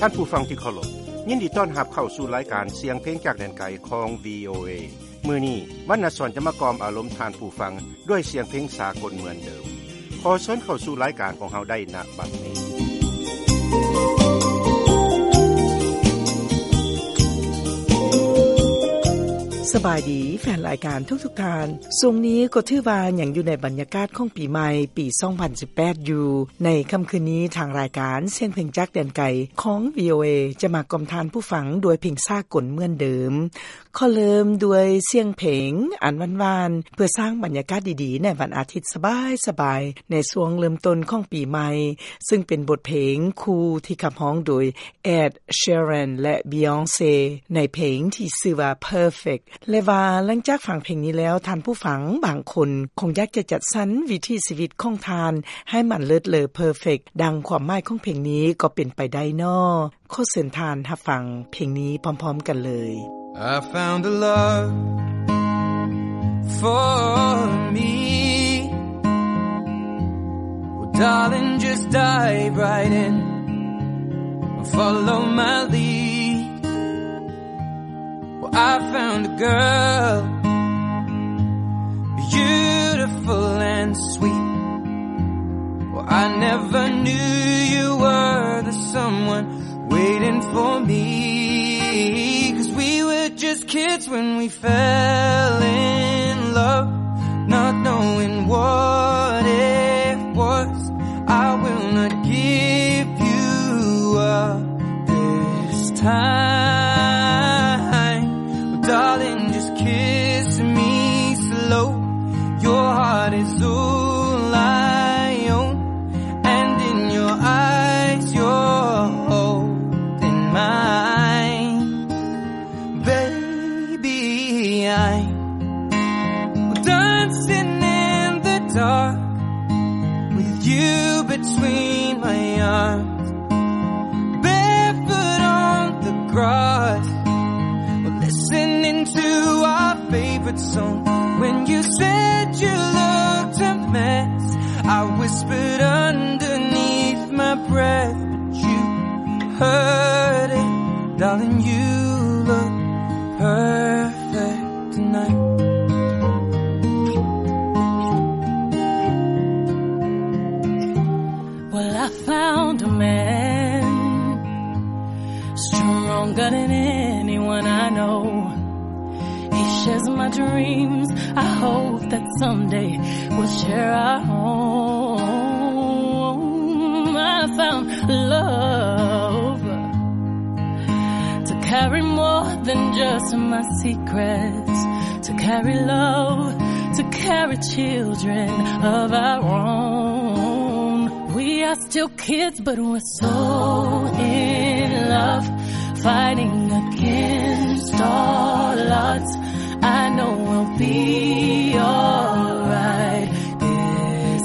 ท่านผู้ฟังที่เคารพยินดีต้อนรับเข้าสู่รายการเสียงเพลงจากแดนไกลของ VOA มื้อนี้วรรณสรจะมากอมอารมณ์ท่านผู้ฟังด้วยเสียงเพลงสากลเหมือนเดิมขอเชิญเข้าสู่รายการของเฮาได้ณบัดนี้สบายดีแฟนรายการทุกท่านช่วงนี้ก็ถือว่ายังอยู่ในบรรยากาศของปีใหม่ปี 2018 อยู่ในค่ำคืนนี้ทางรายการเสียงเพลงจากแดนไกลของ VOA จะมากอมทานผู้ฟังด้วยเพลงสากลเหมือนเดิมขอเริ่มด้วยเสียงเพลงอันหวานๆเพื่อสร้างบรรยากาศดีๆในวันอาทิตย์สบายๆในช่วงเริ่มต้นของปีใหม่ซึ่งเป็นบทเพลงคู่ที่ขับร้องโดย Ed Sheeran และ Beyonce ในเพลงที่ชื่อว่า Perfectและว่าหลังจากฟังเพลงนี้แล้วท่านผู้ฟังบางคนคงอยากจะจัดสรรวิถีชีวิตของทานให้มันเลิศเลอ Perfect ดังความหมายของเพลงนี้ก็เป็นไปได้น้อขอเชิญทานรับฟังเพลงนี้พร้อมๆกันเลย I found a love for me. Well, darling, just dive right in and follow my lead. Well, I found a girl, beautiful and sweet. Well, I never knew you were the someone waiting for me.'Cause we were just kids when we fell in love, not knowing what it was. I will not give you up this time. Well, darling, just kiss me slow. Your heart is all I own, and in your eyes you're holding mine.I'm dancing in the dark with you between my arms, barefoot on the grass, we're listening to our favorite song. When you said you looked a mess, I whispered underneath my breath, but you heard it, darling, you look perfect tonight. Well, I found a man stronger than anyone I know. He shares my dreams. I hope that someday we'll share our home. I found love to carry more than just my secrets, to carry love, to carry children of our own. We are still kids, but we're so in love, fighting against all odds. I know we'll be alright this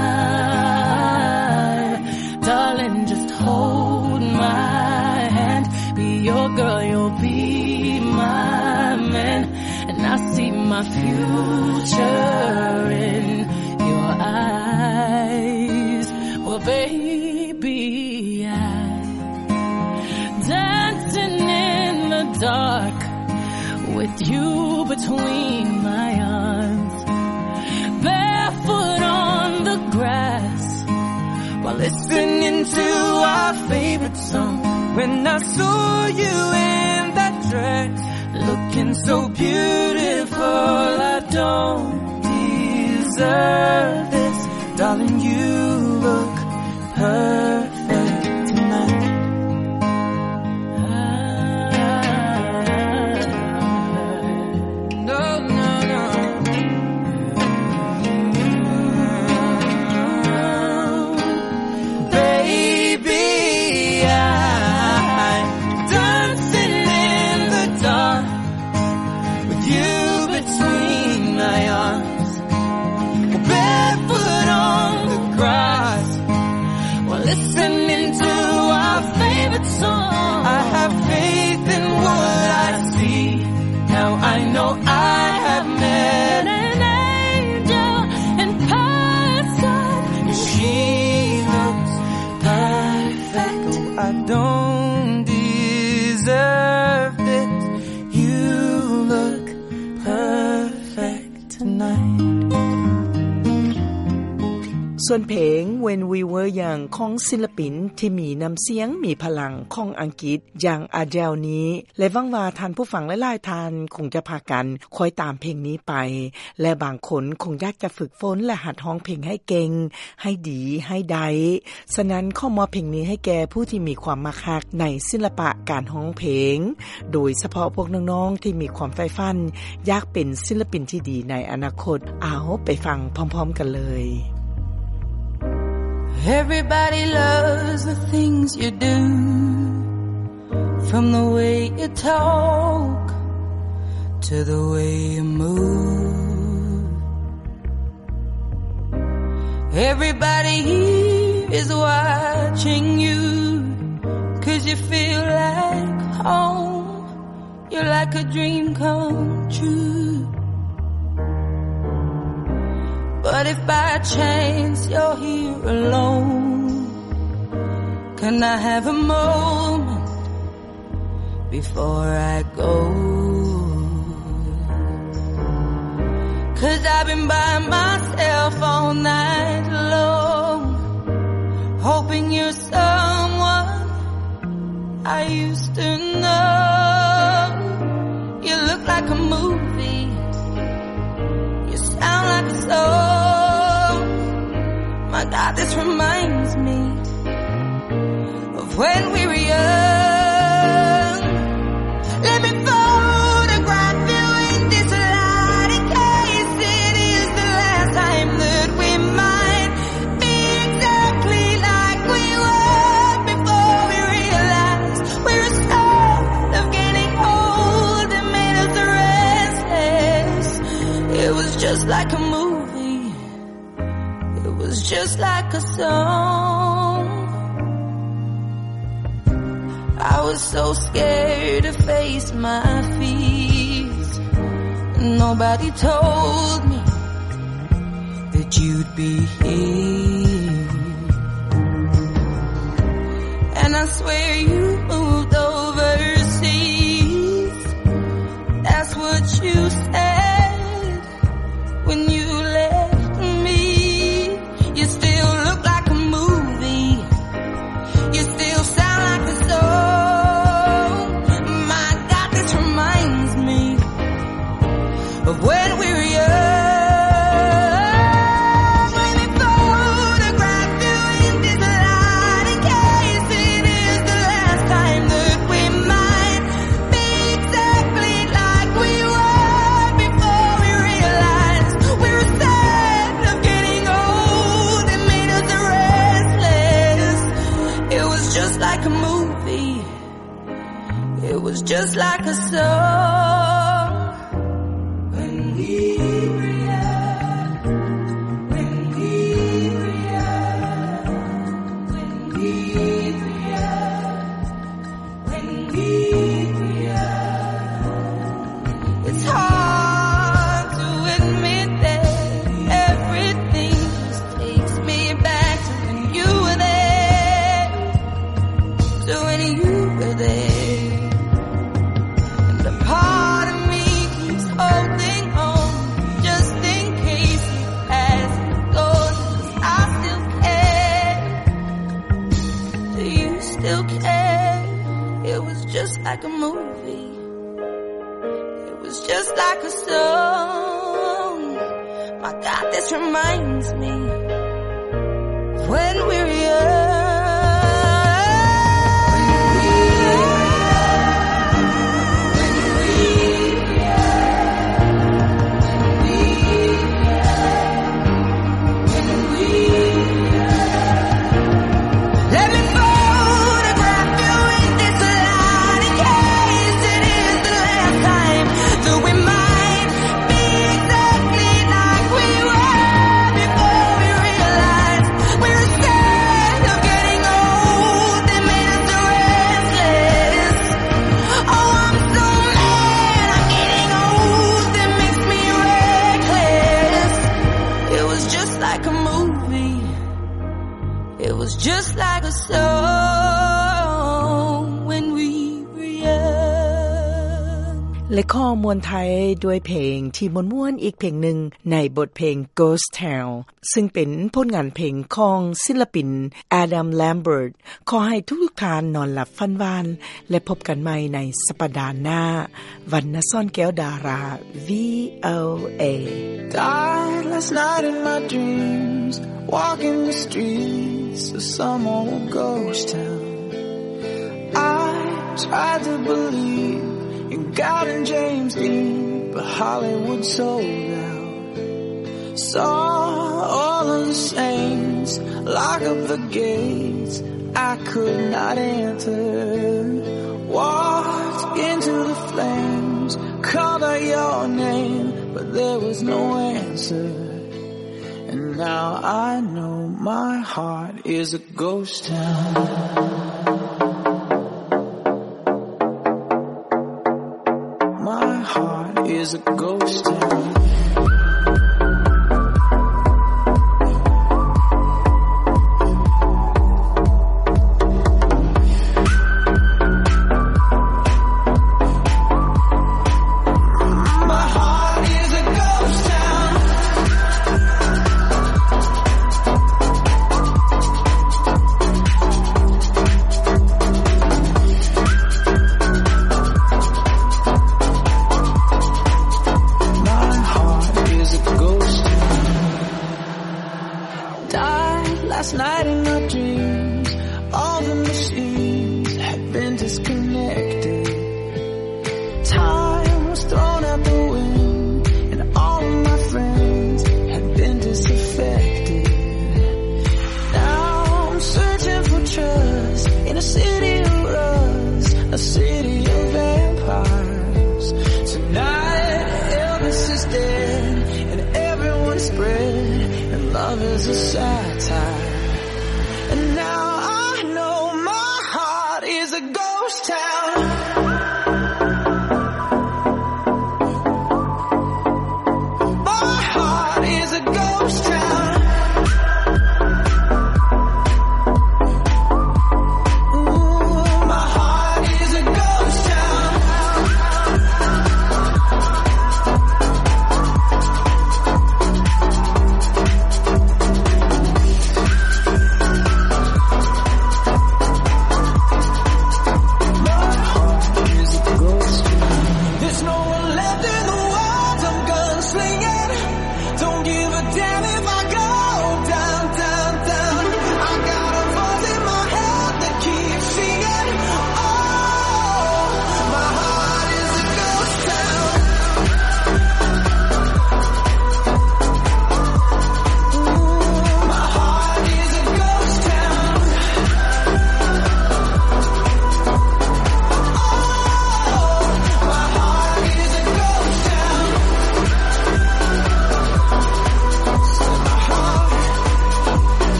time. Darling, just hold my hand, be your girl, you'll be my man, and I see my future in your eyes. Well, baby, I'm dancing in the dark with you between my arms, barefoot on the grass, while listening to our favorite song. When I saw you in that dress, looking so beautiful, I don't deserve this. Darling, you look perfect tonight. No, no, no. Baby, I'm dancing in the dark with you between my arms, barefoot on the grass. tonight. ส่วนเพลง When We Were Young ของศิลปินที่มีน้ำเสียงมีพลังของอังกฤษอย่าง Adele นี้และหวังว่าท่านผู้ฟังหลายๆท่านคงจะพากันคอยตามเพลงนี้ไปและบางคนคงอยากจะฝึกฝนและหัดร้องเพลงให้เก่งให้ดีให้ได้ฉะนั้นขอมอบเพลงนี้ให้แก่ผู้ที่มีความมักฮักในศิลปะการร้องเพลงโดยเฉพาะพวกน้องๆที่มีความใฝ่ฝันอยากเป็นศิลปินที่ดีในอนาคตเอาไปฟังพร้อมๆกันเลย Everybody loves the things you do, from the way you talk to the way you move. Everybody here is watching you, 'cause you feel like home. You're like a dream come true. But if by chance you're here alone, can I have a moment before I go? 'Cause I've been by myself all night long, hoping you're someone I used to know. You look like a movie, you sound like a song. My God, this reminds me of when we were young. Let me photograph you in this light, in case it is the last time that we might be exactly like we were before we realized we're scared of getting old and made us restless. It was just like a movie, it was just like a song. I was so scared to face my fears, nobody told me that you'd be here. And I swear you moved overseas, that's what you said when you left me. You still look like a movie, you still sound like a song. My God, this reminds me of when we were young. Let me photograph you in this light, in case it is the last time that we might be exactly like we were before we realized we were sad of getting old and made us restless. It was just like a movie, it was just like a song. When we were young, when we were young, when we were young, when we were young. It's hard to admit that everything just takes me back to when you were there, to when you were there. And the part of me keeps holding on, just in case it hasn't gone. 'Cause I still care. Do you still care? It was just like a movie, it was just like a song. My God, this reminds me of when we were young. Let me photograph you in this light, in case it is the last time that we might be exactly like we were before we realized we were scared of getting old and made us restless. Oh, I'm so mad I'm getting old, it makes me reckless. It was just like a movie, it was just like a song when we were young. และข้อมวลไทยด้วยเพลงที่ม่วนๆอีกเพลงหนึ่งในบทเพลง Ghost Town ซึ่งเป็นผลงานเพลงของศิลปิน Adam Lambert ขอให้ทุกท่านนอนหลับฝันหวานและพบกันใหม่ในสัปดาห์หน้าวรรณซ่อนแก้วดารา VOA Died last night in my dreams walking the streets of some old ghost town I tried to believe in God and James Dean but Hollywood sold out saw all of the saints lock up the gates I could not enter walked into the flames called out your name but there was no answer and now I know my heart is a ghost town my heart is a ghost town Last night in my dreams all the machines had been disconnected time was thrown out the wind and all of my friends had been disaffected now I'm searching for trust in a city of rust a city of vampires tonight Elvis is dead and everyone's spread and love is a satire And now I know my heart is a ghost town